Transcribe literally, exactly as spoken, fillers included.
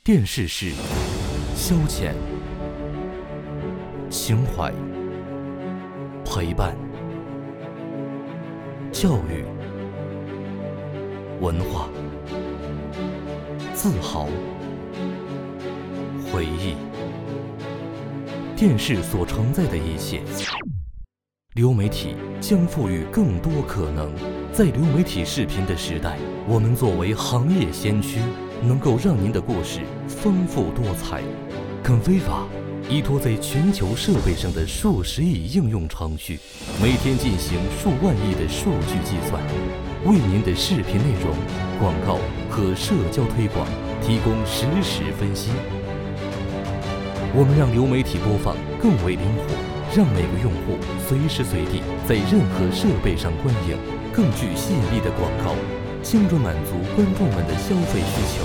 电视是消遣、情怀、陪伴、教育、文化、自豪、回忆。电视所承载的一切，流媒体将赋予更多可能。在流媒体视频的时代，我们作为行业先驱，能够让您的故事丰富多彩。Conviva 依托在全球设备上的数十亿应用程序，每天进行数万亿的数据计算，为您的视频内容、广告和社交推广提供实时分析。我们让流媒体播放更为灵活，让每个用户随时随地在任何设备上观影。更具吸引力的广告，精准满足观众们的消费需求。